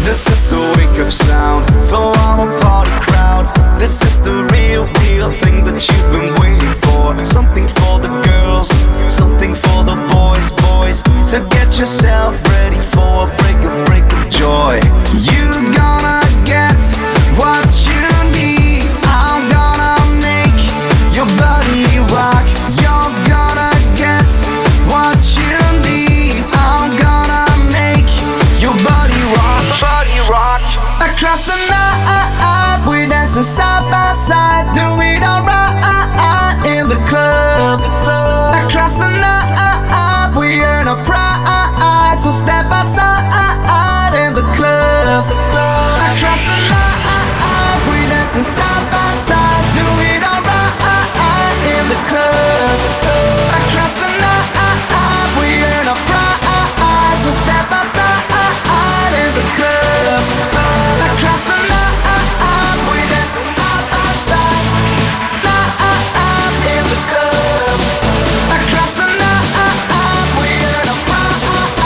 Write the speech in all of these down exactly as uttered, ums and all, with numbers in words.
This is the wake-up sound, though I'm a party crowd. This is the real, real thing that you've been waiting for. Something for the girls, something for the boys, boys. So get yourself ready for a break of, break of joy. You gonna get what you need. I'm gonna make your body rock. You're gonna get what you need. I'm gonna make your body rock, body rock. Across the night, we're dancing side by side, do it alright in the club. Across the night, we earn a pride, so step outside in the club. Across the night, we're dancing side by side, do it alright in the club. Across the night, we earn a pride, so step outside in the club. Across the night, we dancing side by side, night in the club. Across the night, we earn a pride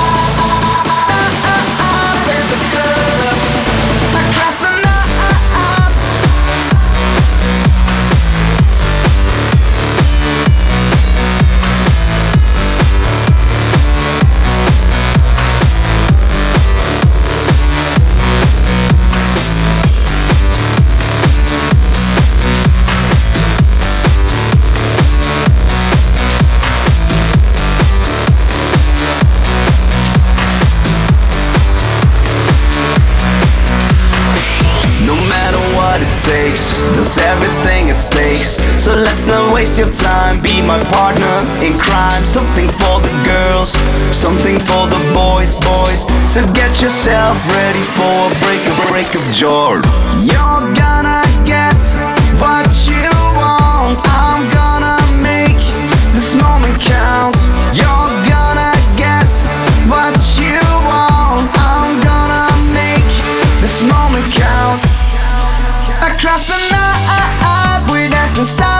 in the club. Across the night. Takes. There's everything at stakes, so let's not waste your time. Be my partner in crime. Something for the girls, something for the boys, boys. So get yourself ready for a break of break of joy. You're gonna get what you want. I'm gonna make this moment count. You're gonna get what you want. I'm gonna make this moment count. Across the night, we're dancing.